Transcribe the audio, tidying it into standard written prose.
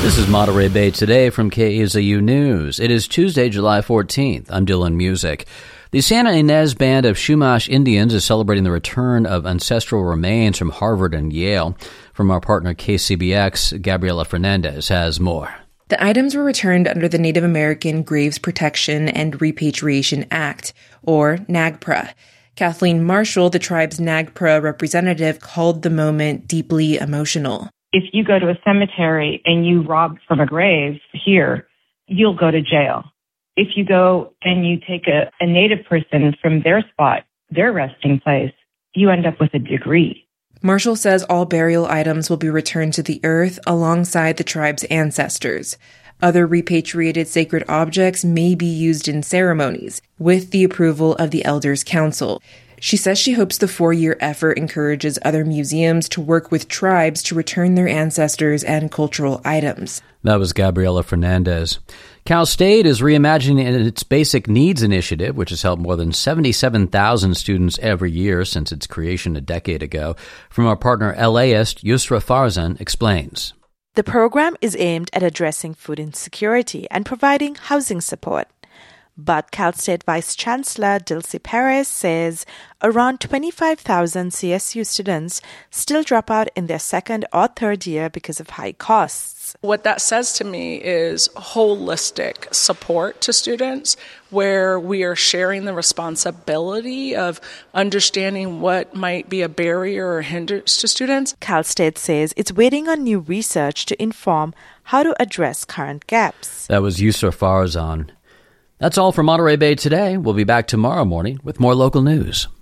This is Monterey Bay Today from KZU News. It is Tuesday, July 14th. I'm Dylan Music. The Santa Ynez Band of Chumash Indians is celebrating the return of ancestral remains from Harvard and Yale. From our partner KCBX, Gabriela Fernandez has more. The items were returned under the Native American Graves Protection and Repatriation Act, or NAGPRA. Kathleen Marshall, the tribe's NAGPRA representative, called the moment deeply emotional. If you go to a cemetery and you rob from a grave here, you'll go to jail. If you go and you take a Native person from their spot, their resting place, you end up with a degree. Marshall says all burial items will be returned to the earth alongside the tribe's ancestors. Other repatriated sacred objects may be used in ceremonies, with the approval of the Elders' Council. She says she hopes the 4-year effort encourages other museums to work with tribes to return their ancestors and cultural items. That was Gabriela Fernandez. Cal State is reimagining its Basic Needs Initiative, which has helped more than 77,000 students every year since its creation a decade ago. From our partner LAist, Yusra Farzan explains. The program is aimed at addressing food insecurity and providing housing support. But Cal State Vice Chancellor Dilcy Perez says around 25,000 CSU students still drop out in their second or third year because of high costs. What that says to me is holistic support to students, where we are sharing the responsibility of understanding what might be a barrier or hindrance to students. Cal State says it's waiting on new research to inform how to address current gaps. That was Yusra Farzan. That's all for Monterey Bay Today. We'll be back tomorrow morning with more local news.